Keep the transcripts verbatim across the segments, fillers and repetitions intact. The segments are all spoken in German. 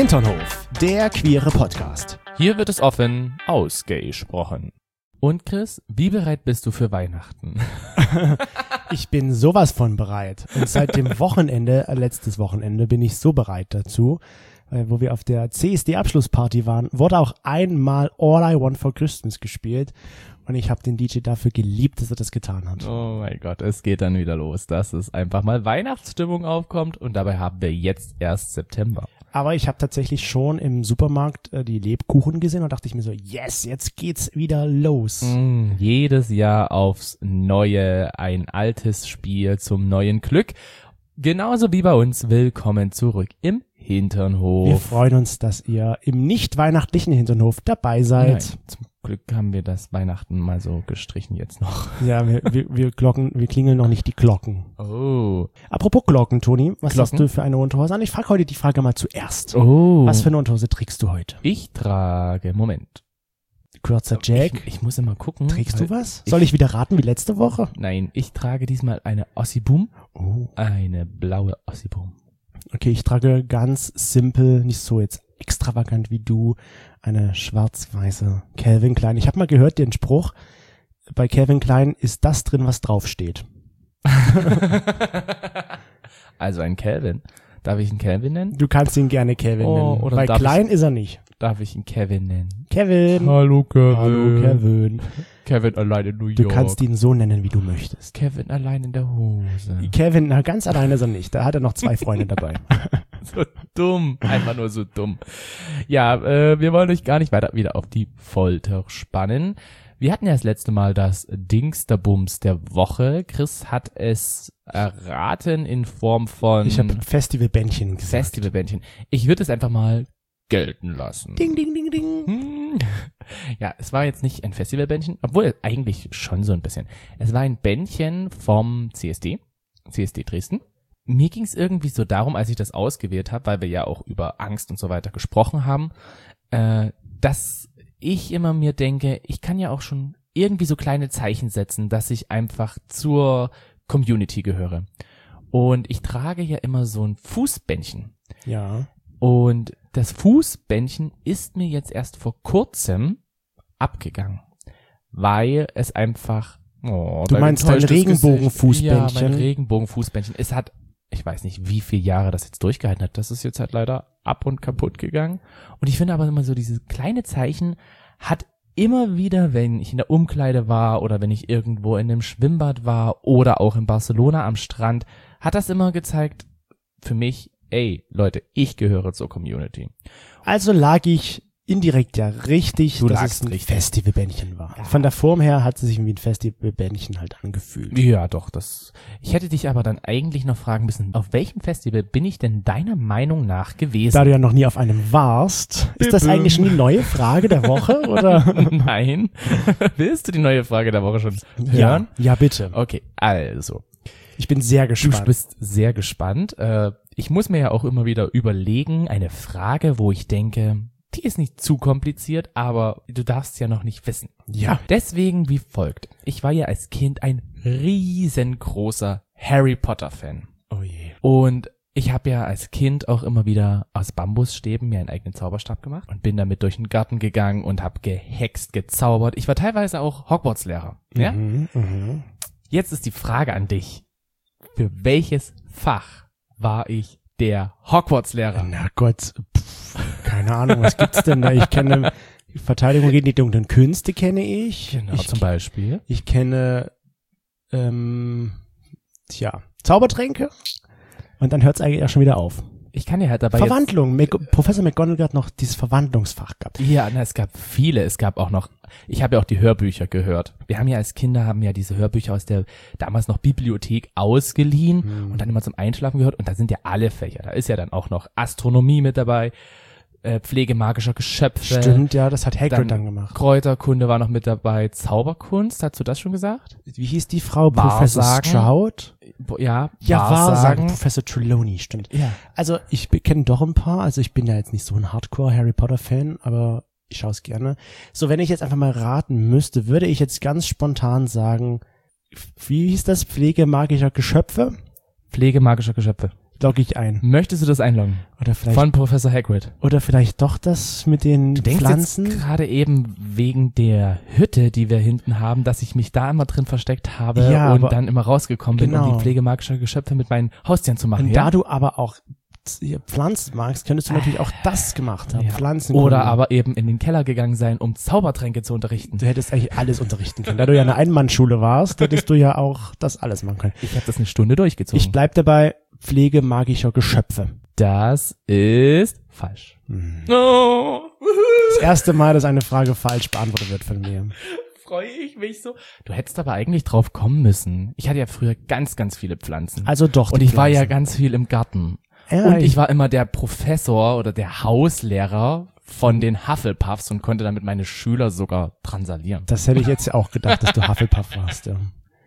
Hinternhof, der queere Podcast. Hier wird es offen ausgesprochen. Und Chris, wie bereit bist du für Weihnachten? Ich bin sowas von bereit. Und seit dem Wochenende, äh, letztes Wochenende, bin ich so bereit dazu. Äh, wo wir auf der C S D-Abschlussparty waren, wurde auch einmal All I Want for Christmas gespielt. Und ich habe den D J dafür geliebt, dass er das getan hat. Oh mein Gott, es geht dann wieder los, dass es einfach mal Weihnachtsstimmung aufkommt. Und dabei haben wir jetzt erst September. Aber ich habe tatsächlich schon im Supermarkt äh, die Lebkuchen gesehen und dachte ich mir so, yes, jetzt geht's wieder los. Mm, jedes Jahr aufs Neue, ein altes Spiel zum neuen Glück. Genauso wie bei uns, willkommen zurück im Hinternhof. Wir freuen uns, dass ihr im nicht weihnachtlichen Hinternhof dabei seid. Nein, zum Glück haben wir das Weihnachten mal so gestrichen jetzt noch. Ja, wir, wir, wir Glocken, wir klingeln noch nicht die Glocken. Oh. Apropos Glocken, Toni, was Glocken? hast du für eine Unterhose an? Ich frage heute die Frage mal zuerst. Oh. Was für eine Unterhose trägst du heute? Ich trage, Moment. Kurzer Jack. Ich, ich muss immer gucken. Trägst weil du was? ich- Soll ich wieder raten wie letzte Woche? Nein, ich trage diesmal eine Ossibum. Oh. Eine blaue Ossibum. Okay, ich trage ganz simpel, nicht so jetzt extravagant wie du, eine schwarz-weiße Calvin Klein. Ich habe mal gehört den Spruch, bei Calvin Klein ist das drin, was draufsteht. Also ein Calvin. Darf ich ihn Calvin nennen? Du kannst ihn gerne Calvin Oh, nennen, oder weil darf klein ist er nicht. Darf ich ihn Kevin nennen? Kevin. Hallo Kevin. Hallo Kevin. Kevin allein in New York. Du kannst ihn so nennen, wie du möchtest. Kevin allein in der Hose. Kevin, na, ganz alleine ist er nicht. Da hat er noch zwei Freunde dabei. So dumm. Einfach nur so dumm. Ja, äh, wir wollen euch gar nicht weiter wieder auf die Folter spannen. Wir hatten ja das letzte Mal das Dingsterbums der Woche. Chris hat es erraten in Form von Ich habe Festivalbändchen gesagt. Festivalbändchen. Ich würde es einfach mal gelten lassen. Ding, ding, ding, ding. Hm. Ja, es war jetzt nicht ein Festivalbändchen, obwohl eigentlich schon so ein bisschen. Es war ein Bändchen vom C S D, C S D Dresden. Mir ging es irgendwie so darum, als ich das ausgewählt habe, weil wir ja auch über Angst und so weiter gesprochen haben, äh, dass ich immer mir denke, ich kann ja auch schon irgendwie so kleine Zeichen setzen, dass ich einfach zur Community gehöre. Und ich trage ja immer so ein Fußbändchen. Ja. Und das Fußbändchen ist mir jetzt erst vor kurzem abgegangen, weil es einfach... Oh, Du dein meinst dein enttäuschtes Regenbogenfußbändchen? Gesicht. Ja, mein Regenbogenfußbändchen. Es hat, ich weiß nicht, wie viele Jahre das jetzt durchgehalten hat. Das ist jetzt halt leider ab und kaputt gegangen. Und ich finde aber immer so, dieses kleine Zeichen hat immer wieder, wenn ich in der Umkleide war oder wenn ich irgendwo in einem Schwimmbad war oder auch in Barcelona am Strand, hat das immer gezeigt, für mich, ey, Leute, ich gehöre zur Community. Also lag ich indirekt ja richtig, Du dass lagst es ein richtig. Festivalbändchen war. Von der Form her hat es sich wie ein Festivalbändchen halt angefühlt. Ja, doch, das. Ich hätte dich aber dann eigentlich noch fragen müssen, auf welchem Festival bin ich denn deiner Meinung nach gewesen? Da du ja noch nie auf einem warst, ist das eigentlich schon die neue Frage der Woche, oder? Nein. Willst du die neue Frage der Woche schon Ja, hören? ja bitte. Okay, also. Ich bin sehr gespannt. Du bist sehr gespannt. Äh, Ich muss mir ja auch immer wieder überlegen, eine Frage, wo ich denke, die ist nicht zu kompliziert, aber du darfst ja noch nicht wissen. Ja. Deswegen wie folgt. Ich war ja als Kind ein riesengroßer Harry Potter Fan. Oh je. Und ich habe ja als Kind auch immer wieder aus Bambusstäben mir einen eigenen Zauberstab gemacht und bin damit durch den Garten gegangen und habe gehext, gezaubert. Ich war teilweise auch Hogwarts-Lehrer. Ja? Mhm, mhm. Jetzt ist die Frage an dich. Für welches Fach war ich der Hogwarts-Lehrer? Na Gott, pff, keine Ahnung, was gibt's denn da? Ich kenne Verteidigung gegen die dunklen Künste kenne ich. Genau, ich, zum Beispiel. Ich kenne, ähm, tja, Zaubertränke. Und dann hört's eigentlich auch schon wieder auf. Ich kann ja halt dabei Verwandlung. Mac- Professor McGonagall hat noch dieses Verwandlungsfach gehabt. jetzt, ja, na, es gab viele. Es gab auch noch, ich habe ja auch die Hörbücher gehört. Wir haben ja als Kinder, haben ja diese Hörbücher aus der damals noch Bibliothek ausgeliehen Hm. und dann immer zum Einschlafen gehört. Und da sind ja alle Fächer. Da ist ja dann auch noch Astronomie mit dabei, äh, Pflege magischer Geschöpfe. Stimmt, ja, das hat Hagrid dann, Dann gemacht. Kräuterkunde war noch mit dabei. Zauberkunst, hast du das schon gesagt? Wie hieß die Frau? Professor Wahrsagen. Stroud? Bo- Ja, Ja, Wahrsagen. Wahrsagen. Professor Trelawney, stimmt. Ja. Also ich kenne doch ein paar, also ich bin ja jetzt nicht so ein Hardcore-Harry Potter-Fan, aber ich schaue es gerne. So, wenn ich jetzt einfach mal raten müsste, würde ich jetzt ganz spontan sagen, wie hieß das? Pflege magischer Geschöpfe? Pflege magischer Geschöpfe. logge ich ein. Möchtest du das einloggen? Oder vielleicht, Von Professor Hagrid. oder vielleicht doch das mit den Du denkst Pflanzen? jetzt gerade eben wegen der Hütte, die wir hinten haben, dass ich mich da immer drin versteckt habe Ja, und aber- dann immer rausgekommen bin, um Genau. die Pflege magischer Geschöpfe mit meinen Haustieren zu machen. Und ja? da du aber auch hier Pflanzen magst, könntest du natürlich auch das gemacht haben. Ja. Pflanzen. Oder aber eben in den Keller gegangen sein, um Zaubertränke zu unterrichten. Du hättest eigentlich alles unterrichten können. Da du ja eine Einmannschule warst, hättest du ja auch das alles machen können. Ich habe das eine Stunde durchgezogen. Ich bleib dabei, Pflege magischer Geschöpfe. das ist falsch. Hm. Oh. Das erste Mal, dass eine Frage falsch beantwortet wird von mir. Freue ich mich so. Du hättest aber eigentlich drauf kommen müssen. Ich hatte ja früher ganz, ganz viele Pflanzen. Also doch. Und die ich war ja Pflanzen. ganz viel im Garten. Ja, Und ich war immer der Professor oder der Hauslehrer von den Hufflepuffs und konnte damit meine Schüler sogar transalieren. Das hätte ich jetzt ja auch gedacht, dass du Hufflepuff warst, ja.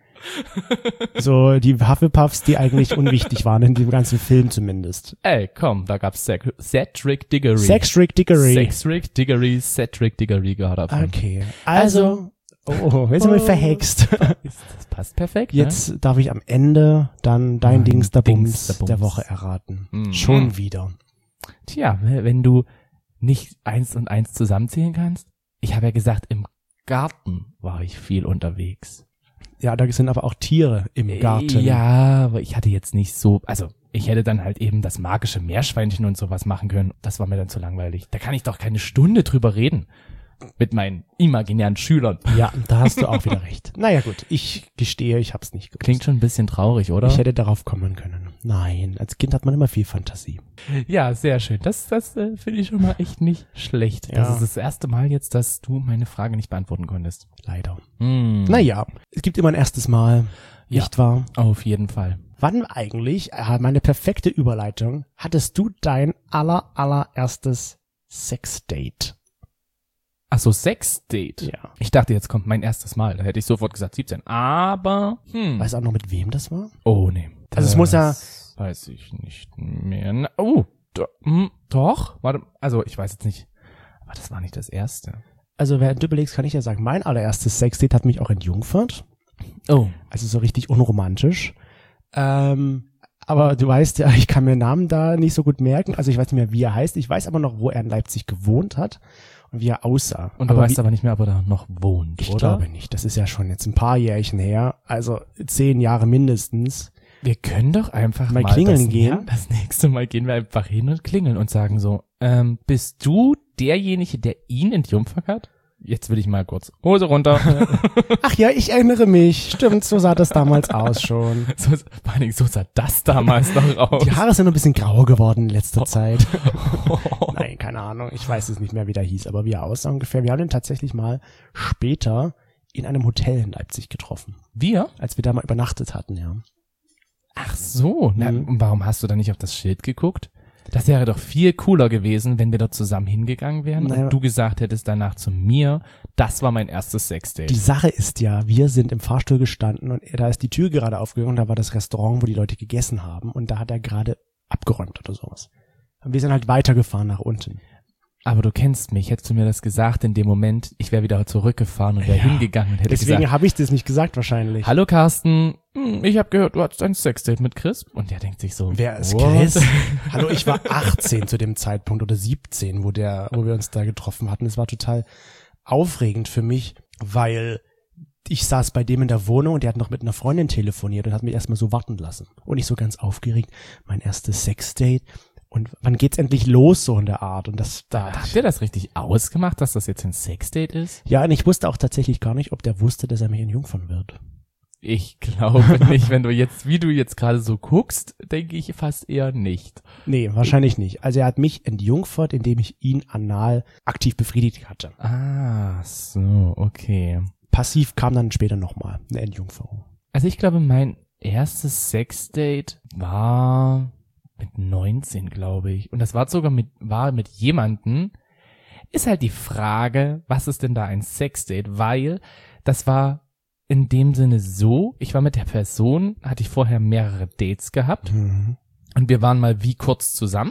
So, die Hufflepuffs, die eigentlich unwichtig waren, in dem ganzen Film zumindest. Ey, komm, da gab's Ced- Cedric Diggory. Cedric Diggory. Cedric Diggory, Cedric Diggory gehört davon. Okay. Also, oh, jetzt sind wir verhext. Das passt perfekt, Jetzt darf ich am Ende dann dein Mein Dings der Dings Bums der Bums. der Woche erraten. Mhm. Schon wieder. ne? Tja, wenn du nicht eins und eins zusammenzählen kannst. Ich habe ja gesagt, im Garten war ich viel unterwegs. Ja, da sind aber auch Tiere im Garten. Ja, aber ich hatte jetzt nicht so, also ich hätte dann halt eben das magische Meerschweinchen und sowas machen können. Das war mir dann zu langweilig. Da kann ich doch keine Stunde drüber reden. Mit meinen imaginären Schülern. Ja, da hast du auch wieder recht. Naja gut, ich gestehe, ich hab's nicht gewusst. Klingt schon ein bisschen traurig, oder? Ich hätte darauf kommen können. Nein, als Kind hat man immer viel Fantasie. Ja, sehr schön. Das, das äh, finde ich schon mal echt nicht schlecht. Ja. Das ist das erste Mal jetzt, dass du meine Frage nicht beantworten konntest. Leider. Hm. Naja, es gibt immer ein erstes Mal, Ja. nicht wahr? Auf jeden Fall. Wann eigentlich, äh, meine perfekte Überleitung, hattest du dein aller, allererstes Sexdate? Ach so, Sexdate. Ja. Ich dachte, jetzt kommt mein erstes Mal. Da hätte ich sofort gesagt siebzehn. Aber, hm. Weißt du auch noch, mit wem das war? Oh, nee. Also es muss ja- Das weiß ich nicht mehr. Na, oh, do, hm, doch. Warte, also ich weiß jetzt nicht. Aber das war nicht das erste. Also während du überlegst, kann ich ja sagen, mein allererstes Sexdate hat mich auch entjungfert. Oh. Also so richtig unromantisch. Ähm, aber du weißt ja, ich kann mir Namen da nicht so gut merken. Also ich weiß nicht mehr, wie er heißt. Ich weiß aber noch, wo er in Leipzig gewohnt hat und wie er aussah. Und du aber weißt wie, aber nicht mehr, ob er da noch wohnt, ich oder? glaube nicht. Das ist ja schon jetzt ein paar Jährchen her. Also zehn Jahre mindestens. Wir können doch einfach Mal mal, klingeln das, gehen. Ja, das nächste Mal gehen wir einfach hin und klingeln und sagen so, ähm, bist du derjenige, der ihn entjungfert hat? Jetzt will ich mal kurz Hose runter. Ach ja, ich erinnere mich. Stimmt, so sah das damals aus schon. so, vor allen Dingen, so sah das damals noch aus. Die Haare sind ein bisschen grauer geworden in letzter Zeit. Nein, keine Ahnung. Ich weiß es nicht mehr, wie der hieß, aber wie er aussah ungefähr. Wir haben ihn tatsächlich mal später in einem Hotel in Leipzig getroffen, Wir? als wir da mal übernachtet hatten, ja. Ach so. Na, Mhm. und warum hast du da nicht auf das Schild geguckt? Das wäre doch viel cooler gewesen, wenn wir da zusammen hingegangen wären Naja. und du gesagt hättest danach zu mir, das war mein erstes Sexdate. Die Sache ist ja, wir sind im Fahrstuhl gestanden und da ist die Tür gerade aufgegangen und da war das Restaurant, wo die Leute gegessen haben und da hat er gerade abgeräumt oder sowas. Und wir sind halt weitergefahren nach unten. Aber du kennst mich, hättest du mir das gesagt in dem Moment, ich wäre wieder zurückgefahren und wäre Ja. hingegangen und hätte Deswegen gesagt, habe ich das nicht gesagt wahrscheinlich. hallo Carsten, hm, ich habe gehört, du hattest ein Sexdate mit Chris. Und der denkt sich so, Wer ist what? Chris? Hallo, ich war achtzehn zu dem Zeitpunkt oder siebzehn, wo der, wo wir uns da getroffen hatten. Es war total aufregend für mich, weil ich saß bei dem in der Wohnung und der hat noch mit einer Freundin telefoniert und hat mich erstmal so warten lassen. Und ich so ganz aufgeregt, mein erstes Sexdate. Und wann geht's endlich los, so in der Art? Und das, da, Habt ihr das richtig ausgemacht, dass das jetzt ein Sexdate ist? ja, und ich wusste auch tatsächlich gar nicht, ob der wusste, dass er mich entjungfern wird. Ich glaube nicht, wenn du jetzt, wie du jetzt gerade so guckst, denke ich fast eher nicht. Nee, wahrscheinlich nicht. Also er hat mich entjungfert, indem ich ihn anal aktiv befriedigt hatte. Ah, so, okay. Passiv kam dann später nochmal eine Entjungferung. Also ich glaube, mein erstes Sexdate war mit neunzehn, glaube ich. Und das war sogar mit, war mit jemanden. Ist halt die Frage, was ist denn da ein Sexdate? Weil das war in dem Sinne so, ich war mit der Person, hatte ich vorher mehrere Dates gehabt Mhm. und wir waren mal wie kurz zusammen.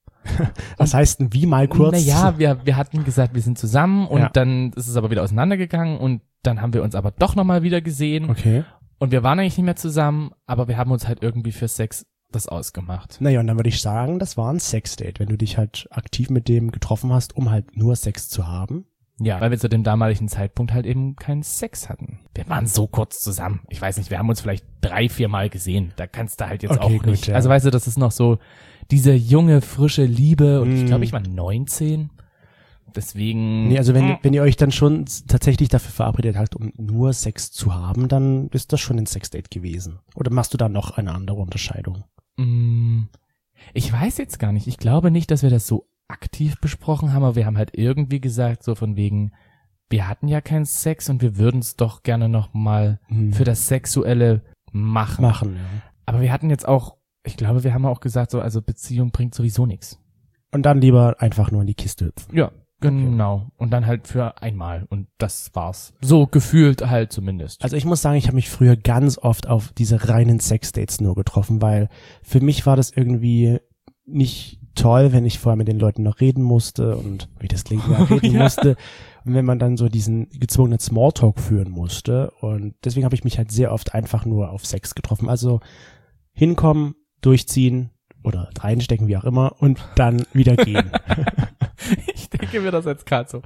Was heißt denn wie mal kurz? Naja, wir, wir hatten gesagt, wir sind zusammen und Ja. dann ist es aber wieder auseinandergegangen und dann haben wir uns aber doch nochmal wieder gesehen Okay. und wir waren eigentlich nicht mehr zusammen, aber wir haben uns halt irgendwie für Sex das ausgemacht. Naja, und dann würde ich sagen, das war ein Sexdate, wenn du dich halt aktiv mit dem getroffen hast, um halt nur Sex zu haben. Ja, weil wir zu dem damaligen Zeitpunkt halt eben keinen Sex hatten. Wir waren so kurz zusammen. Ich weiß nicht, wir haben uns vielleicht drei, vier Mal gesehen. Da kannst du halt jetzt Okay, auch gut, nicht. ja. Also weißt du, das ist noch so diese junge, frische Liebe. Und Mm. ich glaube, ich war neunzehn. Deswegen. Nee, also wenn, wenn ihr euch dann schon tatsächlich dafür verabredet habt, um nur Sex zu haben, dann ist das schon ein Sexdate gewesen. Oder machst du da noch eine andere Unterscheidung? Mm, ich weiß jetzt gar nicht. Ich glaube nicht, dass wir das so aktiv besprochen haben, aber wir haben halt irgendwie gesagt, so von wegen, wir hatten ja keinen Sex und wir würden es doch gerne noch mal Hm. für das Sexuelle machen. Machen, ja. Aber wir hatten jetzt auch, ich glaube, wir haben auch gesagt, so, also Beziehung bringt sowieso nichts. Und dann lieber einfach nur in die Kiste hüpfen. Ja, genau. Und dann halt für einmal. Und das war's. So gefühlt halt zumindest. Also ich muss sagen, ich habe mich früher ganz oft auf diese reinen Sexdates nur getroffen, weil für mich war das irgendwie nicht toll, wenn ich vorher mit den Leuten noch reden musste und wie das klingt, ja, reden Ja. musste. Und wenn man dann so diesen gezwungenen Smalltalk führen musste. Und deswegen habe ich mich halt sehr oft einfach nur auf Sex getroffen. Also hinkommen, durchziehen oder reinstecken, wie auch immer, und dann wieder gehen. Ich denke mir das jetzt gerade so.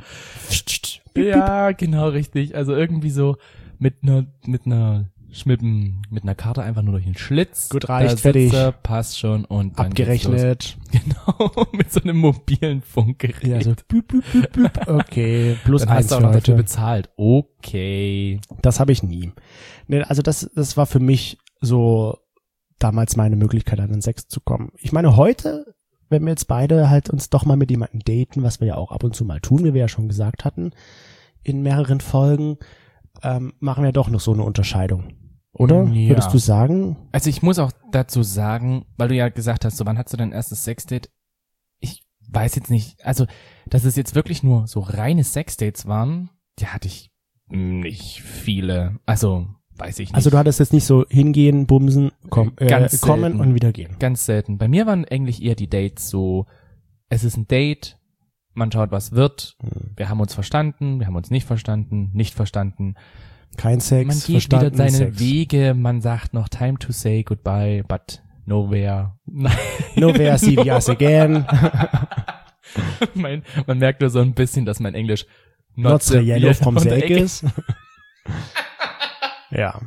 Ja, genau, richtig. Also irgendwie so mit einer, mit einer Schmippen, mit einer Karte einfach nur durch den Schlitz. Gut, reicht, Da fertig. sitzt er, passt schon und dann geht's Abgerechnet. los. Genau, mit so einem mobilen Funkgerät. Ja, so büb, büb, büb, büb. Okay, plus dann hast eins du auch für noch dafür heute. bezahlt. Okay. Das habe ich nie. Nee, also das, das war für mich so damals meine Möglichkeit, an den Sex zu kommen. Ich meine, heute, wenn wir jetzt beide halt uns doch mal mit jemandem daten, was wir ja auch ab und zu mal tun, wie wir ja schon gesagt hatten, in mehreren Folgen, ähm, machen wir doch noch so eine Unterscheidung. Oder? Ja. Würdest du sagen? Also ich muss auch dazu sagen, weil du ja gesagt hast, so wann hattest du dein erstes Sexdate? Ich weiß jetzt nicht, also dass es jetzt wirklich nur so reine Sexdates waren, die hatte ich nicht viele. Also weiß ich nicht. Also du hattest jetzt nicht so hingehen, bumsen, komm, äh, Ganz kommen selten. und wieder gehen. Ganz selten. Bei mir waren eigentlich eher die Dates so, es ist ein Date, man schaut, was wird, Hm. wir haben uns verstanden, wir haben uns nicht verstanden, nicht verstanden. Kein Sex, Man geht wieder verstanden, seine Sex. Wege, man sagt noch time to say goodbye, but nowhere. Nein. Nowhere see we us again. mein, man merkt nur so ein bisschen, dass mein Englisch Not so yellow from und the der egg Ecke- is. Ja.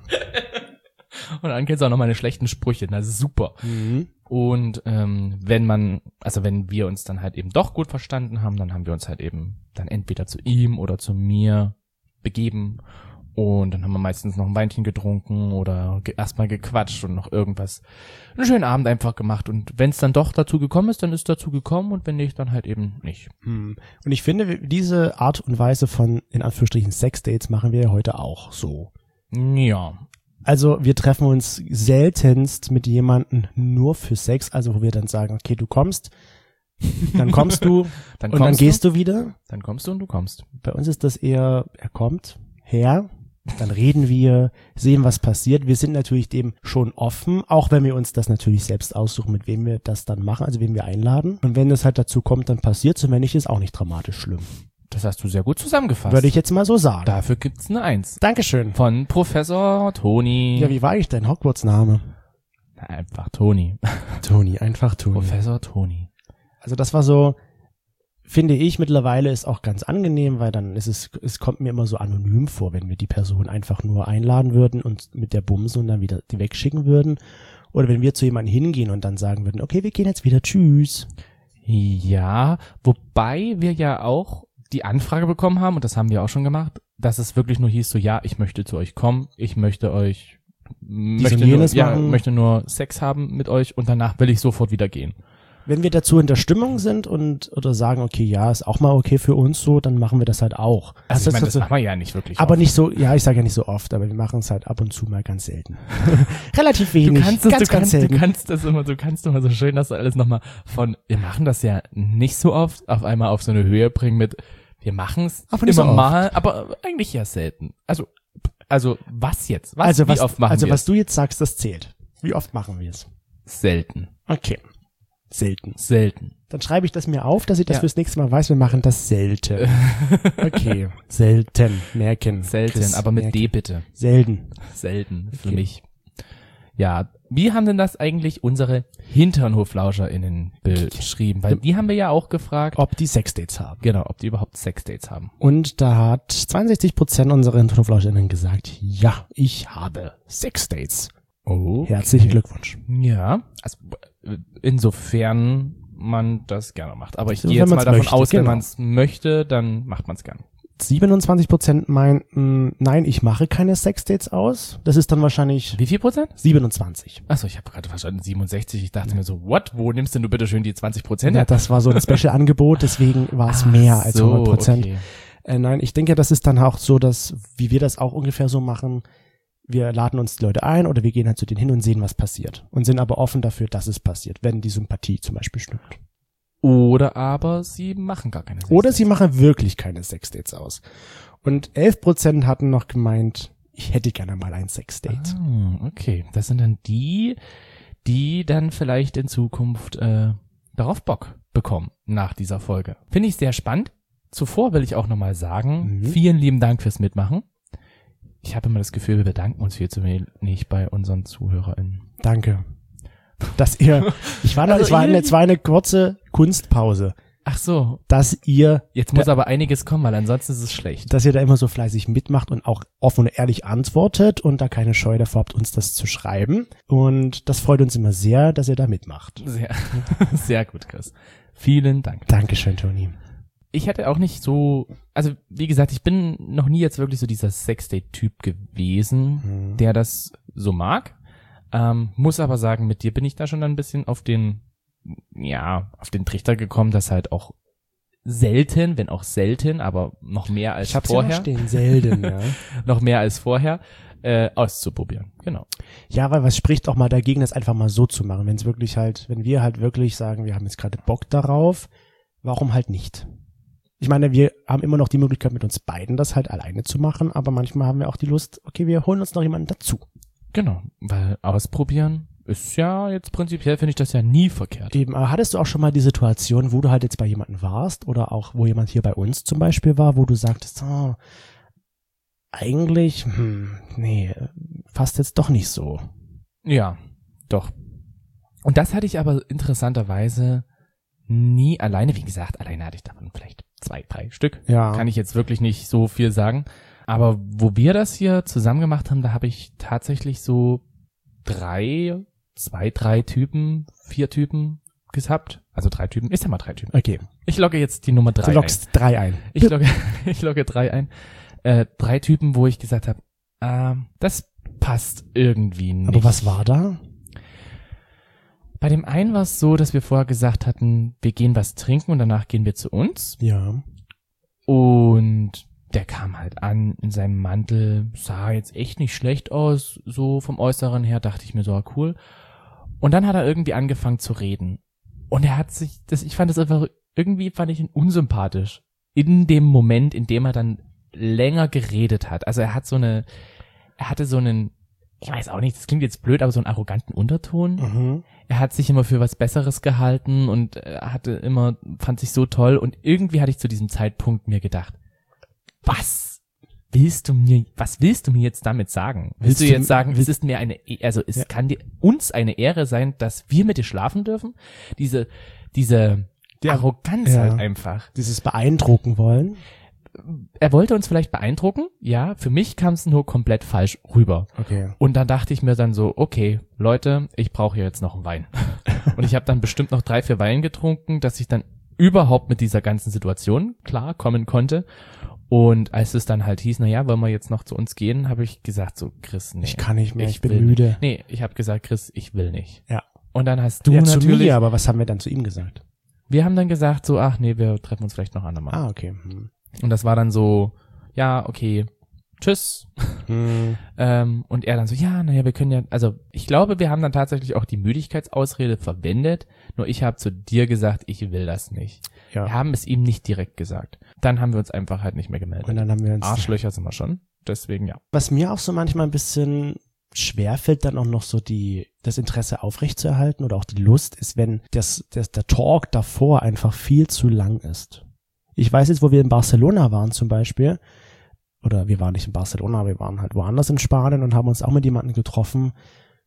Und dann kennst du auch noch meine schlechten Sprüche, das ist super. Mhm. Und ähm, wenn man, also wenn wir uns dann halt eben doch gut verstanden haben, dann haben wir uns halt eben dann entweder zu ihm oder zu mir begeben und dann haben wir meistens noch ein Weinchen getrunken oder ge- erstmal gequatscht und noch irgendwas, einen schönen Abend einfach gemacht und wenn es dann doch dazu gekommen ist, dann ist dazu gekommen und wenn nicht, dann halt eben nicht. Hm. Und ich finde, diese Art und Weise von, in Anführungsstrichen, Sexdates machen wir ja heute auch so. Ja. Also wir treffen uns seltenst mit jemandem nur für Sex, also wo wir dann sagen, okay, du kommst, dann kommst du Dann und dann kommst gehst du, du wieder. dann kommst du und du kommst. Bei uns ist das eher, er kommt her, dann reden wir, sehen, was passiert. Wir sind natürlich dem schon offen, auch wenn wir uns das natürlich selbst aussuchen, mit wem wir das dann machen, also wen wir einladen. Und wenn es halt dazu kommt, dann passiert's und wenn nicht, ist auch nicht dramatisch schlimm. Das hast du sehr gut zusammengefasst. Würde ich jetzt mal so sagen. Dafür gibt's eine Eins. Dankeschön. Von Professor Toni. Ja, wie war eigentlich dein Hogwarts-Name? Na, einfach Toni. Toni, einfach Toni. Professor Toni. Also das war so, finde ich mittlerweile ist auch ganz angenehm, weil dann ist es, es kommt mir immer so anonym vor, wenn wir die Person einfach nur einladen würden und mit der Bumse und dann wieder die wegschicken würden. Oder wenn wir zu jemandem hingehen und dann sagen würden, okay, wir gehen jetzt wieder, tschüss. Ja, wobei wir ja auch die Anfrage bekommen haben, und das haben wir auch schon gemacht, dass es wirklich nur hieß so, ja, ich möchte zu euch kommen, ich möchte euch, möchte und nur, jenes ja, machen. möchte nur Sex haben mit euch und danach will ich sofort wieder gehen. Wenn wir dazu in der Stimmung sind und oder sagen, okay, ja, ist auch mal okay für uns so, dann machen wir das halt auch. Also ich meine, das so- machen wir ja nicht wirklich. aber oft. nicht so, ja, ich sage ja nicht so oft, aber wir machen es halt ab und zu mal ganz selten. Relativ Du wenig, kannst das, ganz, du ganz kannst, du selten. kannst das immer, du kannst immer so schön, dass du alles nochmal von, wir machen das ja nicht so oft, auf einmal auf so eine Höhe bringen mit, wir machen es Aber immer nicht so oft. mal, aber eigentlich ja selten. Also, also was jetzt? Was, also wie was, oft machen also wir was du jetzt sagst, das zählt. Wie oft machen wir es? Selten. Okay. Selten. Selten. Dann schreibe ich das mir auf, dass ich das Ja. fürs nächste Mal weiß. Wir machen das selten. Okay. Selten. Merken. Selten, Chris, aber mit merken. D bitte. Selten. Selten für Okay. mich. Ja, wie haben denn das eigentlich unsere HinternhoflauscherInnen beschrieben? Weil die haben wir ja auch gefragt, Ob die Sexdates haben. genau, ob die überhaupt Sexdates haben. Und da hat zweiundsechzig Prozent unserer HinternhoflauscherInnen gesagt, ja, ich habe Sexdates. Oh. Herzlichen Glückwunsch. Ja, also äh, insofern man das gerne macht. Aber ich So, gehe wenn jetzt mal man's davon möchte, aus, wenn genau. man es möchte, dann macht man es gern. siebenundzwanzig Prozent meinten, nein, ich mache keine Sexdates aus. Das ist dann wahrscheinlich Wie viel Prozent? siebenundzwanzig. Achso, ich habe gerade verstanden siebenundsechzig. Ich dachte mir so, what? Wo nimmst denn du bitte schön die zwanzig Prozent? Ja, das war so ein Special-Angebot, deswegen war es mehr als so, hundert Prozent. okay. Äh, nein, ich denke, das ist dann auch so, dass, wie wir das auch ungefähr so machen, wir laden uns die Leute ein oder wir gehen halt zu denen hin und sehen, was passiert. Und sind aber offen dafür, dass es passiert, wenn die Sympathie zum Beispiel stimmt. Oder aber sie machen gar keine Sexdates. Oder sie machen wirklich keine Sexdates aus. Und elf Prozent hatten noch gemeint, ich hätte gerne mal ein Sexdate. Ah, okay, das sind dann die, die dann vielleicht in Zukunft äh, darauf Bock bekommen nach dieser Folge. Finde ich sehr spannend. Zuvor will ich auch nochmal sagen, Mhm. vielen lieben Dank fürs Mitmachen. Ich habe immer das Gefühl, wir bedanken uns viel zu wenig bei unseren ZuhörerInnen. Danke. Dass ihr, ich war noch, Also es war eine, ihr- es war eine kurze Kunstpause, Ach so, dass ihr, jetzt muss aber einiges kommen, weil ansonsten ist es schlecht. dass ihr da immer so fleißig mitmacht und auch offen und ehrlich antwortet und da keine Scheu davor habt, uns das zu schreiben. Und das freut uns immer sehr, dass ihr da mitmacht. Sehr, sehr gut, Chris. Vielen Dank. Dankeschön, Toni. Ich hätte auch nicht so, also wie gesagt, ich bin noch nie jetzt wirklich so dieser Sexdate-Typ gewesen, Mhm. der das so mag. Ähm, muss aber sagen, mit dir bin ich da schon ein bisschen auf den, ja, auf den Trichter gekommen, dass halt auch selten, wenn auch selten, aber noch mehr als Ich hab's vorher, ja noch stehen, selten, ja. noch mehr als vorher, äh, auszuprobieren. Genau. Ja, weil was spricht auch mal dagegen, das einfach mal so zu machen? Wenn es wirklich halt, wenn wir halt wirklich sagen, wir haben jetzt gerade Bock darauf, warum halt nicht? Ich meine, wir haben immer noch die Möglichkeit, mit uns beiden das halt alleine zu machen, aber manchmal haben wir auch die Lust, okay, wir holen uns noch jemanden dazu. Genau, weil ausprobieren ist ja jetzt prinzipiell, finde ich das ja nie verkehrt. Eben, aber hattest du auch schon mal die Situation, wo du halt jetzt bei jemandem warst oder auch wo jemand hier bei uns zum Beispiel war, wo du sagtest, oh, eigentlich, hm, nee, fast jetzt doch nicht so. Ja, doch. Und das hatte ich aber interessanterweise nie alleine. Wie gesagt, alleine hatte ich davon vielleicht zwei, drei Stück. Ja. Kann ich jetzt wirklich nicht so viel sagen. Aber wo wir das hier zusammen gemacht haben, da habe ich tatsächlich so drei, zwei, drei Typen, vier Typen gehabt. Also drei Typen. Ich sag mal drei Typen. Okay, Ich logge jetzt die Nummer drei du ein. lockst drei ein. Ich logge, ich logge drei ein. Äh, drei Typen, wo ich gesagt habe, äh, das passt irgendwie nicht. Aber was war da? Bei dem einen war es so, dass wir vorher gesagt hatten, wir gehen was trinken und danach gehen wir zu uns. Ja. Und der kam halt an in seinem Mantel, sah jetzt echt nicht schlecht aus, so vom Äußeren her, dachte ich mir so, ah, cool. Und dann hat er irgendwie angefangen zu reden. Und er hat sich, das, ich fand das einfach, irgendwie fand ich ihn unsympathisch. In dem Moment, in dem er dann länger geredet hat. Also er hat so eine, er hatte so einen, ich weiß auch nicht, das klingt jetzt blöd, aber so einen arroganten Unterton. Mhm. Er hat sich immer für was Besseres gehalten und äh, hatte immer, fand sich so toll und irgendwie hatte ich zu diesem Zeitpunkt mir gedacht, was willst du mir, was willst du mir jetzt damit sagen? Willst, Willst du du- jetzt sagen, es willst- ist mir eine, E- also es Ja. kann dir, uns eine Ehre sein, dass wir mit dir schlafen dürfen? Diese, diese Die- Arroganz ja. halt einfach. Dieses beeindrucken wollen. Er wollte uns vielleicht beeindrucken, ja, für mich kam es nur komplett falsch rüber. Okay. Und dann dachte ich mir dann so, okay, Leute, ich brauche hier jetzt noch einen Wein. Und ich habe dann bestimmt noch drei, vier Wein getrunken, dass ich dann überhaupt mit dieser ganzen Situation klar kommen konnte. Und als es dann halt hieß, na ja, wollen wir jetzt noch zu uns gehen, habe ich gesagt so, Chris, nee. Ich kann nicht mehr, ich, bin will müde. Nicht. Nee, ich habe gesagt, Chris, ich will nicht. Ja. Und dann hast du Ja, zu natürlich, mir, aber was haben wir dann zu ihm gesagt? wir haben dann gesagt so, ach nee, wir treffen uns vielleicht noch andermal. Ah, okay. Hm. Und das war dann so, ja, okay, tschüss. Hm. Ähm, und er dann so, ja, naja, wir können ja, also ich glaube, wir haben dann tatsächlich auch die Müdigkeitsausrede verwendet, nur ich habe zu dir gesagt, ich will das nicht. Ja. Wir haben es ihm nicht direkt gesagt. Dann haben wir uns einfach halt nicht mehr gemeldet. Und dann haben wir uns. Arschlöcher sind wir schon, deswegen ja. Was mir auch so manchmal ein bisschen schwerfällt, dann auch noch so die, das Interesse aufrechtzuerhalten oder auch die Lust, ist, wenn das, das, der Talk davor einfach viel zu lang ist. Ich weiß jetzt, wo wir in Barcelona waren zum Beispiel, oder wir waren nicht in Barcelona, wir waren halt woanders in Spanien und haben uns auch mit jemandem getroffen,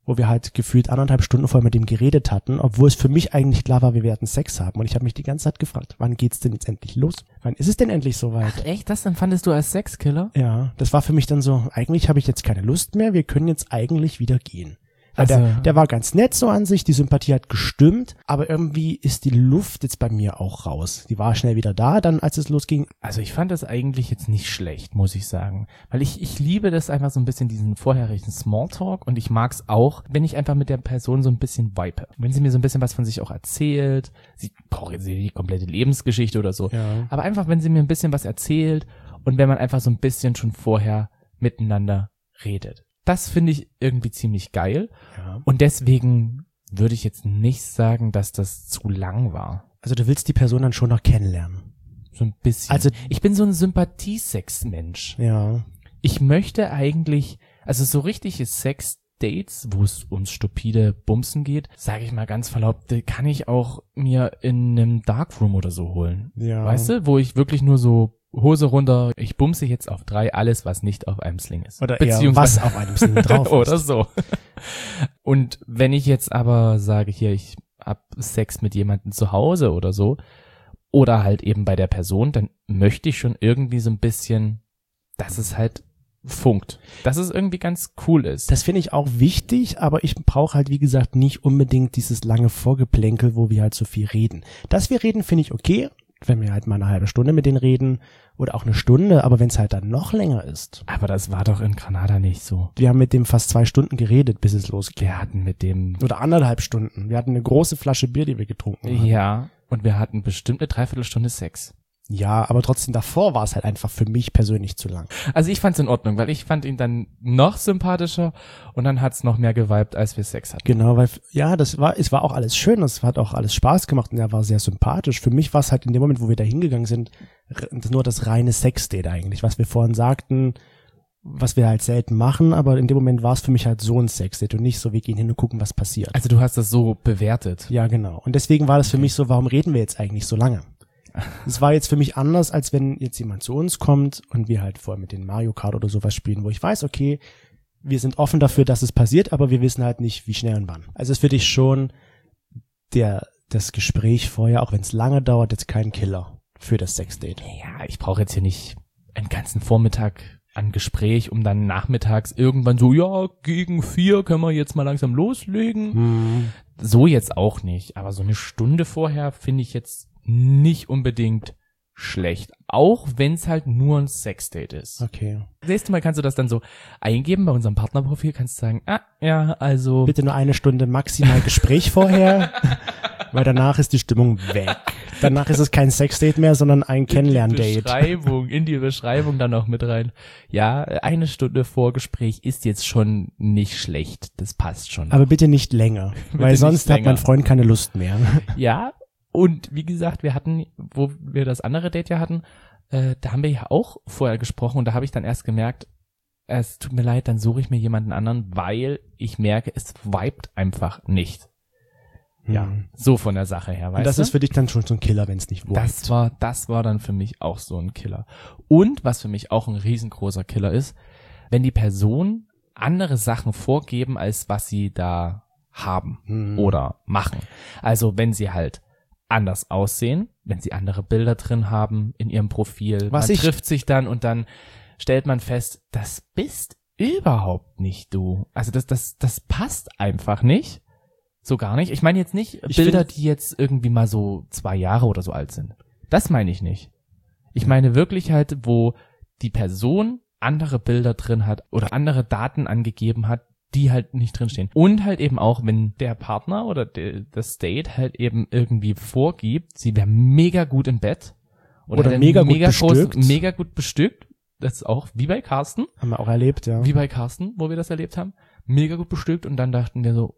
wo wir halt gefühlt anderthalb Stunden vorher mit dem geredet hatten, obwohl es für mich eigentlich klar war, wir werden Sex haben. Und ich habe mich die ganze Zeit gefragt, wann geht's denn jetzt endlich los? Wann ist es denn endlich soweit? Ach echt? Das empfandest du als Sexkiller? Ja, das war für mich dann so, eigentlich habe ich jetzt keine Lust mehr, wir können jetzt eigentlich wieder gehen. Weil Also, der, der war ganz nett so an sich, die Sympathie hat gestimmt, aber irgendwie ist die Luft jetzt bei mir auch raus. Die war schnell wieder da, dann als es losging. also ich fand das eigentlich jetzt nicht schlecht, muss ich sagen. Weil ich, ich liebe das einfach so ein bisschen, diesen vorherigen Smalltalk, und ich mag's auch, wenn ich einfach mit der Person so ein bisschen vibe. Wenn sie mir so ein bisschen was von sich auch erzählt, sie braucht jetzt nicht die komplette Lebensgeschichte oder so, Ja. aber einfach, wenn sie mir ein bisschen was erzählt und wenn man einfach so ein bisschen schon vorher miteinander redet. Das finde ich irgendwie ziemlich geil. Ja. Und deswegen würde ich jetzt nicht sagen, dass das zu lang war. Also du willst die Person dann schon noch kennenlernen. So ein bisschen. Also- ich bin so ein Sympathiesex-Mensch. Ja. Ich möchte eigentlich, also so richtige Sex-Dates, wo es ums stupide Bumsen geht, sage ich mal ganz verlaubt, die kann ich auch mir in einem Darkroom oder so holen. Ja. Weißt du, wo ich wirklich nur so Hose runter, ich bumse jetzt auf drei, alles, was nicht auf einem Sling ist. Oder eher was auf einem Sling drauf ist. Oder so. Und wenn ich jetzt aber sage, hier, ich hab Sex mit jemandem zu Hause oder so, oder halt eben bei der Person, dann möchte ich schon irgendwie so ein bisschen, dass es halt funkt. Dass es irgendwie ganz cool ist. Das finde ich auch wichtig, aber ich brauche halt, wie gesagt, nicht unbedingt dieses lange Vorgeplänkel, wo wir halt so viel reden. Dass wir reden, finde ich okay, wenn wir halt mal eine halbe Stunde mit denen reden oder auch eine Stunde, aber wenn es halt dann noch länger ist. Aber das war doch in Granada nicht so. Wir haben mit dem fast zwei Stunden geredet, bis es losging. Wir hatten mit dem, Oder anderthalb Stunden. Wir hatten eine große Flasche Bier, die wir getrunken haben. ja, und wir hatten bestimmt eine Dreiviertelstunde Sex. Ja, aber trotzdem davor war es halt einfach für mich persönlich zu lang. Also ich fand's in Ordnung, weil ich fand ihn dann noch sympathischer und dann hat's noch mehr geweibt, als wir Sex hatten. Genau, weil, ja, das war, es war auch alles schön, es hat auch alles Spaß gemacht und er war sehr sympathisch. Für mich war es halt in dem Moment, wo wir da hingegangen sind, r- nur das reine Sexdate eigentlich, was wir vorhin sagten, was wir halt selten machen, aber in dem Moment war es für mich halt so ein Sexdate und nicht so, wir gehen hin und gucken, was passiert. Also du hast das so bewertet. Ja, genau. Und deswegen war das für mich so, warum reden wir jetzt eigentlich so lange? Es war jetzt für mich anders, als wenn jetzt jemand zu uns kommt und wir halt vorher mit den Mario Kart oder sowas spielen, wo ich weiß, okay, wir sind offen dafür, dass es passiert, aber wir wissen halt nicht, wie schnell und wann. Also ist für dich schon der, das Gespräch vorher, auch wenn es lange dauert, jetzt kein Killer für das Sexdate. Ja, ich brauche jetzt hier nicht einen ganzen Vormittag an Gespräch, um dann nachmittags irgendwann so, ja, gegen vier können wir jetzt mal langsam loslegen. Hm. So jetzt auch nicht, aber so eine Stunde vorher finde ich jetzt nicht unbedingt schlecht. Auch wenn es halt nur ein Sexdate ist. Okay. Nächstes Mal kannst du das dann so eingeben bei unserem Partnerprofil, kannst du sagen, ah, ja, also Bitte nur eine Stunde maximal Gespräch vorher, weil danach ist die Stimmung weg. Danach ist es kein Sexdate mehr, sondern ein in die Kennenlerndate. Beschreibung, in die Beschreibung dann auch mit rein. Ja, eine Stunde Vorgespräch ist jetzt schon nicht schlecht. Das passt schon. Aber bitte nicht länger, weil nicht sonst hat länger. mein Freund keine Lust mehr. Ja, und wie gesagt, wir hatten, wo wir das andere Date ja hatten, äh, da haben wir ja auch vorher gesprochen und da habe ich dann erst gemerkt, es tut mir leid, dann suche ich mir jemanden anderen, weil ich merke, es vibet einfach nicht. Ja, Hm. so von der Sache her, weißt Und das du? ist für dich dann schon so ein Killer, wenn es nicht wurde. Das war, das war dann für mich auch so ein Killer. Und was für mich auch ein riesengroßer Killer ist, wenn die Person andere Sachen vorgeben, als was sie da haben Hm. oder machen. Also wenn sie halt anders aussehen, wenn sie andere Bilder drin haben in ihrem Profil, Was man ich- trifft sich dann und dann stellt man fest, das bist überhaupt nicht du. Also das, das, das passt einfach nicht. So gar nicht. Ich meine jetzt nicht Ich Bilder, find- die jetzt irgendwie mal so zwei Jahre oder so alt sind. Das meine ich nicht. Ich meine wirklich halt, wo die Person andere Bilder drin hat oder andere Daten angegeben hat, die halt nicht drinstehen. Und halt eben auch, wenn der Partner oder de, das Date halt eben irgendwie vorgibt, sie wäre mega gut im Bett oder, Oder hätte mega gut groß- bestückt. mega gut bestückt. Das ist auch wie bei Carsten, Haben wir auch erlebt, ja. wie bei Carsten, wo wir das erlebt haben. Mega gut bestückt und dann dachten wir so,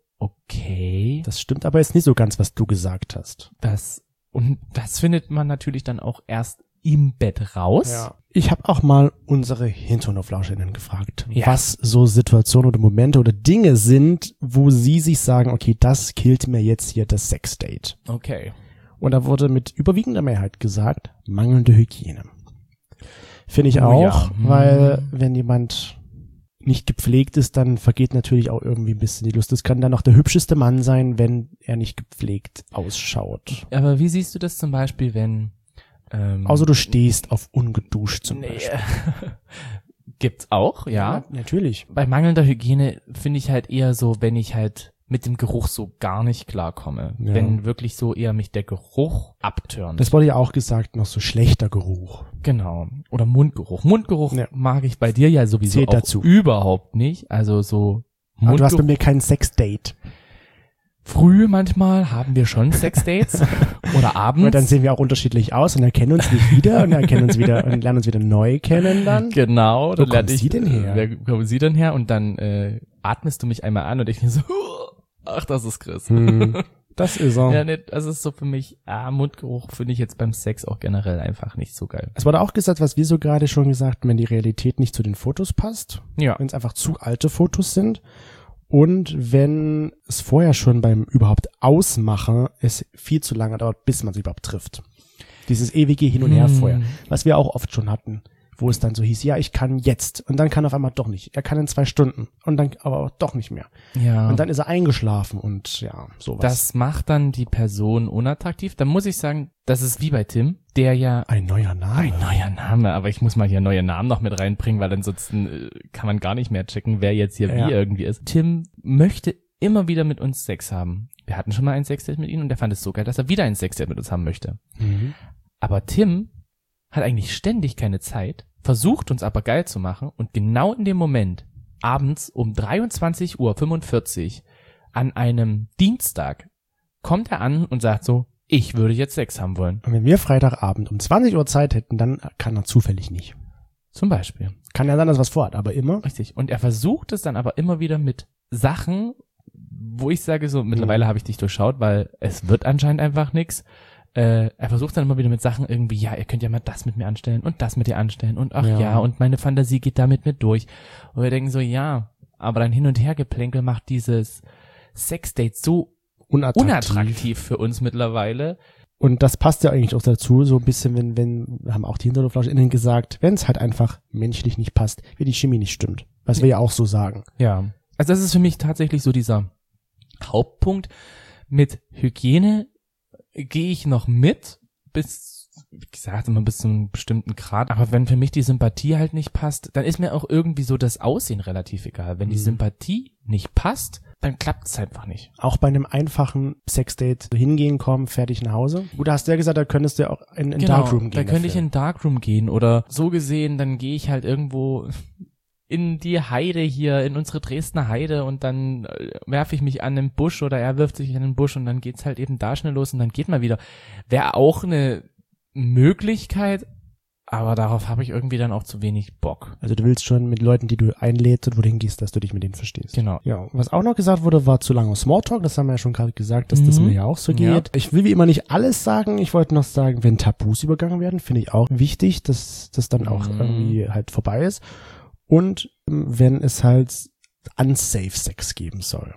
okay, Das stimmt aber jetzt nicht so ganz, was du gesagt hast. das und das findet man natürlich dann auch erst im Bett raus. Ich habe auch mal unsere Hinterhoflauscherinnen gefragt, Ja. was so Situationen oder Momente oder Dinge sind, wo sie sich sagen, okay, das killt mir jetzt hier das Sexdate. Okay. Und da wurde mit überwiegender Mehrheit gesagt, mangelnde Hygiene. Finde ich Oh auch, ja. Hm. weil wenn jemand nicht gepflegt ist, dann vergeht natürlich auch irgendwie ein bisschen die Lust. Das kann dann auch der hübscheste Mann sein, wenn er nicht gepflegt ausschaut. Aber wie siehst du das zum Beispiel, wenn ähm, Außer du stehst auf ungeduscht zum nee, Beispiel. gibt's auch, ja. Ja, natürlich. Bei mangelnder Hygiene finde ich halt eher so, wenn ich halt mit dem Geruch so gar nicht klarkomme. Ja. Wenn wirklich so eher mich der Geruch abturnt. Das wurde ja auch gesagt, noch so schlechter Geruch. Genau. Oder Mundgeruch. Mundgeruch Ja. mag ich bei dir ja sowieso Zählt auch dazu. überhaupt nicht. Also so Aber du hast bei Mundgeruch. mir kein Sexdate. Früh manchmal haben wir schon Sexdates oder abends. Aber dann sehen wir auch unterschiedlich aus und erkennen uns nicht wieder und erkennen uns wieder und lernen uns wieder neu kennen dann. Genau. Wo Dann lerne kommt ich, sie denn her? Wer kommen sie denn her? Und dann äh, atmest du mich einmal an und ich mir so, ach, das ist Chris. Hm, das ist er. Ja, nee, das ist so für mich, ah, Mundgeruch finde ich jetzt beim Sex auch generell einfach nicht so geil. Es wurde auch gesagt, was wir so gerade schon gesagt haben, wenn die Realität nicht zu den Fotos passt, Ja. wenn es einfach zu alte Fotos sind und wenn es vorher schon beim überhaupt Ausmachen es viel zu lange dauert, bis man sie überhaupt trifft. Dieses ewige Hin und Her Hm. vorher, was wir auch oft schon hatten, wo es dann so hieß, ja, ich kann jetzt und dann kann auf einmal doch nicht. Er kann in zwei Stunden und dann aber auch doch nicht mehr. Ja. Und dann ist er eingeschlafen und ja, sowas. Das macht dann die Person unattraktiv. Dann muss ich sagen, das ist wie bei Tim, der ja ein neuer Name. ein neuer Name, aber ich muss mal hier neue Namen noch mit reinbringen, weil ansonsten äh, kann man gar nicht mehr checken, wer jetzt hier Ja. wie irgendwie ist. Tim möchte immer wieder mit uns Sex haben. Wir hatten schon mal ein Sexdate mit ihm und der fand es so geil, dass er wieder ein Sexdate mit uns haben möchte. Mhm. Aber Tim hat eigentlich ständig keine Zeit, versucht uns aber geil zu machen und genau in dem Moment, abends um dreiundzwanzig Uhr fünfundvierzig an einem Dienstag, kommt er an und sagt so, ich würde jetzt Sex haben wollen. Und wenn wir Freitagabend um zwanzig Uhr Zeit hätten, dann kann er zufällig nicht. Zum Beispiel. Kann ja sein, dass was vorhat, aber immer. Richtig. Und er versucht es dann aber immer wieder mit Sachen, wo ich sage so, mittlerweile Mhm. habe ich dich durchschaut, weil es wird anscheinend einfach nix. Äh, er versucht dann immer wieder mit Sachen irgendwie, ja, ihr könnt ja mal das mit mir anstellen und das mit dir anstellen und ach ja, Ja. und meine Fantasie geht damit mit durch. Und wir denken so, ja, aber dein Hin- und Hergeplänkel macht dieses Sexdate so Unattraktiv. unattraktiv für uns mittlerweile. Und das passt ja eigentlich auch dazu, so ein bisschen, wenn, wenn, haben auch die HinterhoflauscherInnen gesagt, wenn es halt einfach menschlich nicht passt, wenn die Chemie nicht stimmt. Was wir ja auch so sagen. Ja. Also das ist für mich tatsächlich so dieser Hauptpunkt. Mit Hygiene gehe ich noch mit, bis, wie gesagt, immer bis zu einem bestimmten Grad. Aber wenn für mich die Sympathie halt nicht passt, dann ist mir auch irgendwie so das Aussehen relativ egal. Wenn die Mhm. Sympathie nicht passt, dann klappt es einfach nicht. Auch bei einem einfachen Sexdate hingehen, kommen, fertig nach Hause. Gut, da hast du ja gesagt, da könntest du ja auch in in Darkroom gehen. da könnte ich dafür. in Darkroom gehen oder so gesehen, dann gehe ich halt irgendwo in die Heide hier, in unsere Dresdner Heide und dann äh, werfe ich mich an den Busch oder er wirft sich an den Busch und dann geht's halt eben da schnell los und dann geht mal wieder. Wäre auch eine Möglichkeit, aber darauf habe ich irgendwie dann auch zu wenig Bock. Also du willst schon mit Leuten, die du einlädst und wo du hingehst, dass du dich mit denen verstehst. Genau. Ja, was auch noch gesagt wurde, war zu lange Smalltalk. Das haben wir ja schon gerade gesagt, dass das Mhm. mir ja auch so Ja. geht. Ich will wie immer nicht alles sagen. Ich wollte noch sagen, wenn Tabus übergangen werden, finde ich auch wichtig, dass das dann auch Mhm. irgendwie halt vorbei ist. Und ähm, wenn es halt unsafe Sex geben soll.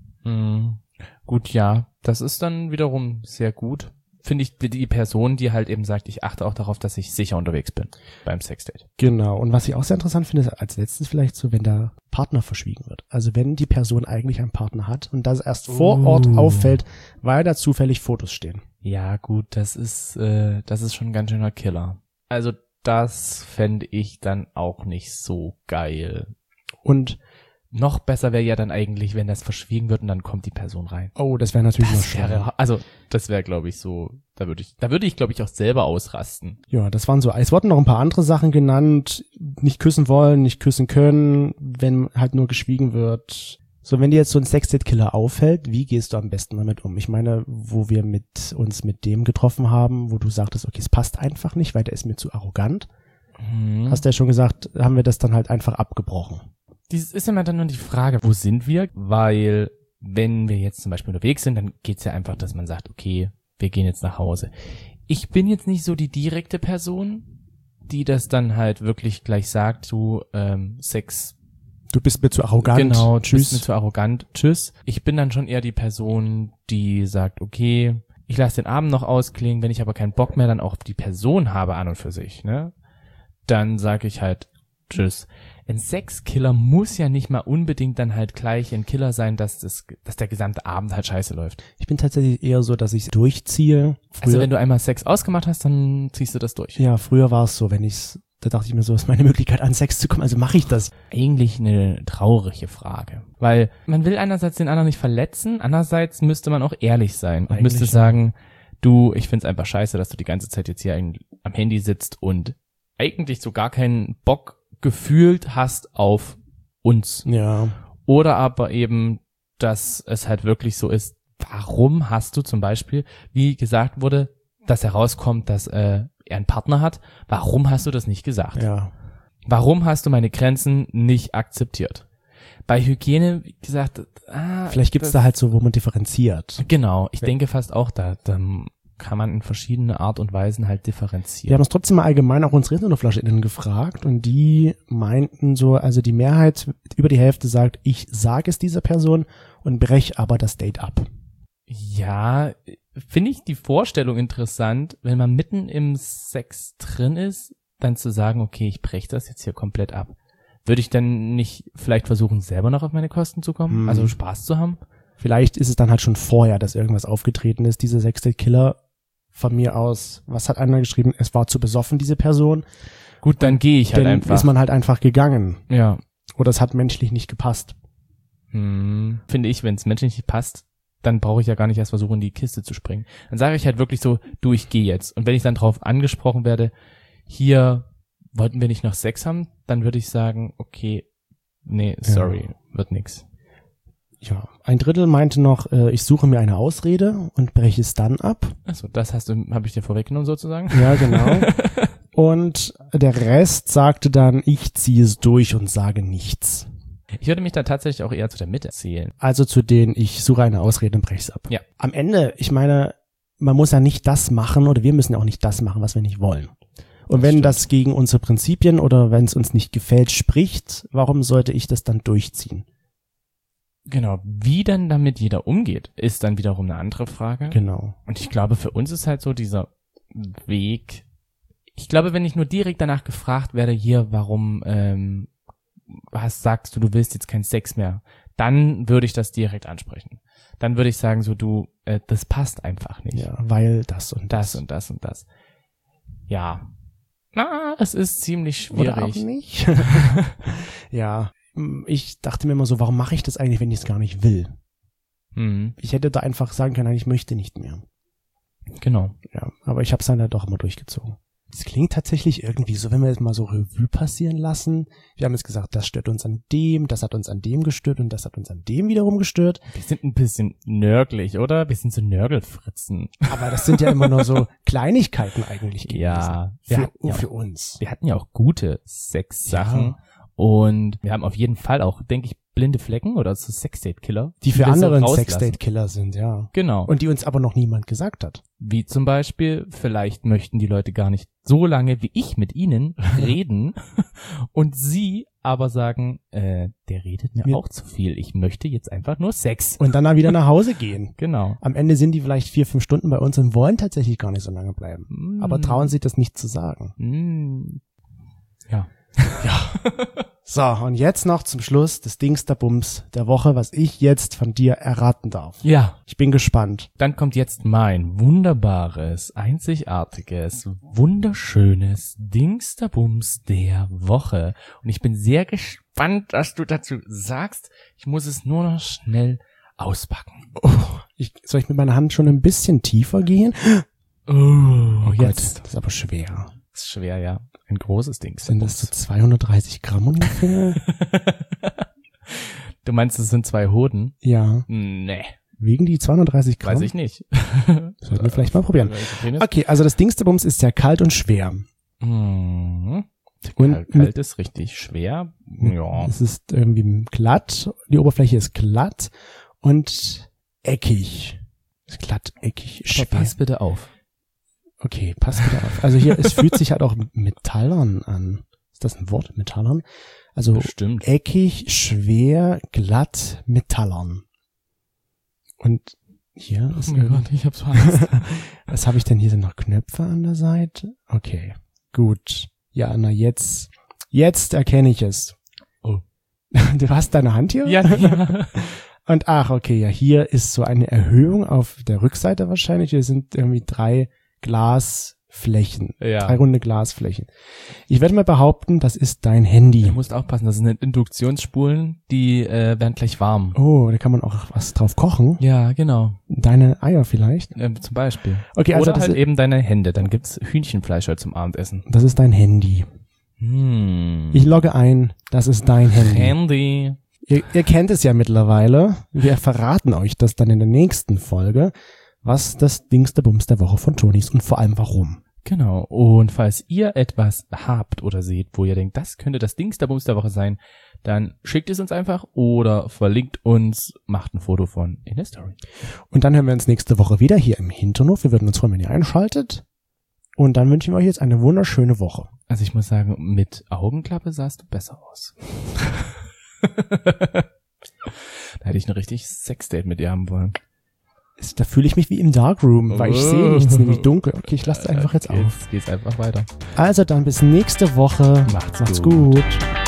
Mhm. Gut, ja, das ist dann wiederum sehr gut. Finde ich die Person, die halt eben sagt, ich achte auch darauf, dass ich sicher unterwegs bin beim Sexdate. Genau. Und was ich auch sehr interessant finde, ist als letztes vielleicht so, wenn der Partner verschwiegen wird. Also wenn die Person eigentlich einen Partner hat und das erst vor Ort Uh. auffällt, weil da zufällig Fotos stehen. Ja, gut, das ist, äh, das ist schon ein ganz schöner Killer. Also das fände ich dann auch nicht so geil. Und Noch besser wäre ja dann eigentlich, wenn das verschwiegen wird und dann kommt die Person rein. oh, das wäre natürlich noch Das schlimmer. wäre, also das wäre, glaube ich, so, da würde ich, da würde ich, glaube ich, auch selber ausrasten. Ja, das waren so, es wurden noch ein paar andere Sachen genannt, nicht küssen wollen, nicht küssen können, wenn halt nur geschwiegen wird. So, wenn dir jetzt so ein Sexdate-Killer auffällt, wie gehst du am besten damit um? Ich meine, wo wir mit uns mit dem getroffen haben, wo du sagtest, okay, es passt einfach nicht, weil der ist mir zu arrogant. Mhm. Hast du ja schon gesagt, haben wir das dann halt einfach abgebrochen. Dies ist immer dann nur die Frage, wo sind wir? Weil wenn wir jetzt zum Beispiel unterwegs sind, dann geht's ja einfach, dass man sagt, okay, wir gehen jetzt nach Hause. Ich bin jetzt nicht so die direkte Person, die das dann halt wirklich gleich sagt, du ähm, Sex, Du bist mir zu arrogant. genau, du Tschüss. bist mir zu arrogant, tschüss. Ich bin dann schon eher die Person, die sagt, okay, ich lasse den Abend noch ausklingen, wenn ich aber keinen Bock mehr dann auch auf die Person habe an und für sich, ne? Dann sage ich halt tschüss. ein Sexkiller muss ja nicht mal unbedingt dann halt gleich ein Killer sein, dass das, dass der gesamte Abend halt scheiße läuft. Ich bin tatsächlich eher so, dass ich es durchziehe. Früher, Also wenn du einmal Sex ausgemacht hast, dann ziehst du das durch. Ja, früher war es so, wenn ich's, da dachte ich mir so, ist meine Möglichkeit an Sex zu kommen, also mache ich das. Eigentlich eine traurige Frage, weil man will einerseits den anderen nicht verletzen, andererseits müsste man auch ehrlich sein und Eigentlich müsste ja. sagen, du, ich find's einfach scheiße, dass du die ganze Zeit jetzt hier ein, am Handy sitzt und eigentlich so gar keinen Bock gefühlt hast auf uns. Ja. Oder aber eben, dass es halt wirklich so ist, warum hast du zum Beispiel, wie gesagt wurde, dass herauskommt, dass äh, er einen Partner hat, warum hast du das nicht gesagt? Ja. Warum hast du meine Grenzen nicht akzeptiert? Bei Hygiene, wie gesagt, ah, Vielleicht gibt's das- da halt so, wo man differenziert. Genau, ich Ja. denke fast auch, da, da kann man in verschiedene Art und Weisen halt Wir differenzieren. haben uns trotzdem mal allgemein auch unsere InternetflaschInnen gefragt und die meinten so, also die Mehrheit, über die Hälfte sagt, ich sage es dieser Person und brech aber das Date ab. Ja, finde ich die Vorstellung interessant, wenn man mitten im Sex drin ist, dann zu sagen, okay, ich breche das jetzt hier komplett ab. Würde ich dann nicht vielleicht versuchen, selber noch auf meine Kosten zu kommen? Hm. Also Spaß zu haben? Vielleicht ist es dann halt schon vorher, dass irgendwas aufgetreten ist, dieser Sex-Date-Killer von mir aus. Was hat einer geschrieben? Es war zu besoffen, diese Person. Gut, dann gehe ich halt Dann einfach. ist man halt einfach gegangen. ja. Oder es hat menschlich nicht gepasst. Hm, finde ich, wenn es menschlich nicht passt, dann brauche ich ja gar nicht erst versuchen, in die Kiste zu springen. Dann sage ich halt wirklich so, du, ich gehe jetzt. Und wenn ich dann drauf angesprochen werde, hier wollten wir nicht noch Sex haben, dann würde ich sagen, okay, nee, sorry, Ja. wird nix. Ja, ein Drittel meinte noch, äh, ich suche mir eine Ausrede und breche es dann ab. Achso, das hast du, habe ich dir vorweggenommen sozusagen? Ja, genau. Und der Rest sagte dann, ich ziehe es durch und sage nichts. Ich würde mich da tatsächlich auch eher zu der Mitte zählen. Also zu denen, ich suche eine Ausrede und breche es ab. Ja. Am Ende, ich meine, man muss ja nicht das machen oder wir müssen ja auch nicht das machen, was wir nicht wollen. Und wenn Stimmt. das gegen unsere Prinzipien oder wenn es uns nicht gefällt spricht, warum sollte ich das dann durchziehen? Genau, wie dann damit jeder umgeht, ist dann wiederum eine andere Frage. Genau. Und ich glaube, für uns ist halt so dieser Weg, ich glaube, wenn ich nur direkt danach gefragt werde, hier, warum ähm, was sagst du, du willst jetzt keinen Sex mehr, dann würde ich das direkt ansprechen. Dann würde ich sagen, so du, äh, das passt einfach nicht. Ja, weil das und Das das. und das und das. Ja. Na, es ist ziemlich Oder auch schwierig. nicht. Ja, ich dachte mir immer so, warum mache ich das eigentlich, wenn ich es gar nicht will? Mhm, Ich hätte da einfach sagen können, nein, ich möchte nicht mehr. genau. Ja, aber ich habe es dann halt doch immer durchgezogen. Es klingt tatsächlich irgendwie so, wenn wir jetzt mal so Revue passieren lassen. Wir haben jetzt gesagt, das stört uns an dem, das hat uns an dem gestört und das hat uns an dem wiederum gestört. Wir sind ein bisschen nörglich, oder? Wir sind so Nörgelfritzen. Aber das sind ja immer nur so Kleinigkeiten eigentlich gewesen. Ja, Für, wir hatten ja, für auch, uns. wir hatten ja auch gute Sexsachen. Ja. Und wir haben auf jeden Fall auch, denke ich, blinde Flecken oder so Sexdate-Killer. Die für wir so anderen rauslassen. Sexdate-Killer sind, ja. Genau. Und die uns aber noch niemand gesagt hat. Wie zum Beispiel, vielleicht möchten die Leute gar nicht so lange wie ich mit ihnen reden und sie aber sagen, äh, der redet mir Ja. auch zu viel. Ich möchte jetzt einfach nur Sex. Und dann da wieder nach Hause gehen. Genau. Am Ende sind die vielleicht vier, fünf Stunden bei uns und wollen tatsächlich gar nicht so lange bleiben. Mm. Aber trauen sich das nicht zu sagen. Mm. Ja. So, und jetzt noch zum Schluss des Dingsterbums der Woche, was ich jetzt von dir erraten darf. Ja. Ich bin gespannt. Dann kommt jetzt mein wunderbares, einzigartiges, wunderschönes Dingsterbums der Woche. Und ich bin sehr gespannt, was du dazu sagst. Ich muss es nur noch schnell auspacken. Oh, ich, soll ich mit meiner Hand schon ein bisschen tiefer gehen? Oh, Oh, jetzt. jetzt. Das ist aber schwer. Das ist schwer, ja. Ein großes Ding. Sind das so zweihundertdreißig Gramm ungefähr? Du meinst, es sind zwei Hoden? Ja. Nee, Wiegen die zweihundertdreißig Gramm? weiß ich nicht. Sollten wir vielleicht mal probieren. Okay. Okay, also das Dingsterbums ist sehr kalt und schwer. Mhm. Und Kalt, kalt ist richtig schwer. Ja. Es ist irgendwie glatt, die Oberfläche ist glatt und eckig. Ist glatt, eckig, schwer. Aber pass bitte auf. Okay, pass bitte auf. Also hier, es fühlt sich halt auch metallern an. Ist das ein Wort? Metallern? Also Bestimmt. eckig, schwer, glatt, metallern. Und hier ist Oh mein irgendwie- Gott, ich hab's Angst. Was habe ich denn hier? Sind noch Knöpfe an der Seite? Okay, gut. Ja, na jetzt, jetzt erkenne ich es. Du hast deine Hand hier? Ja, ja. Und ach, okay, ja, hier ist so eine Erhöhung auf der Rückseite wahrscheinlich. Hier sind irgendwie drei Glasflächen. Ja. Drei runde Glasflächen. Ich werde mal behaupten, das ist dein Handy. Du musst aufpassen, das sind Induktionsspulen, die äh, werden gleich warm. Oh, da kann man auch was drauf kochen. Ja, genau. Deine Eier vielleicht. Ähm, zum Beispiel. Okay, also Oder das halt ist, eben deine Hände. Dann gibt's Hühnchenfleisch halt zum Abendessen. das ist dein Handy. Hm. Ich logge ein, das ist dein Handy. Handy. Ihr, ihr kennt es ja mittlerweile. Wir verraten euch das dann in der nächsten Folge, was das Dings der Bums der Woche von Toni ist und vor allem warum. Genau. Und falls ihr etwas habt oder seht, wo ihr denkt, das könnte das Dings der Bums der Woche sein, dann schickt es uns einfach oder verlinkt uns, macht ein Foto von in der Story. Und dann hören wir uns nächste Woche wieder hier im Hinternhof. Wir würden uns freuen, wenn ihr einschaltet. Und dann wünschen wir euch jetzt eine wunderschöne Woche. Also ich muss sagen, mit Augenklappe sahst du besser aus. Da hätte ich ein richtig Sexdate mit dir haben wollen. Ist- Da fühle ich mich wie im Darkroom, weil ich sehe nichts, nämlich dunkel. Okay, ich lasse es einfach jetzt Jetzt auf. geht's einfach weiter. Also dann bis nächste Woche. Macht's Macht's gut. gut.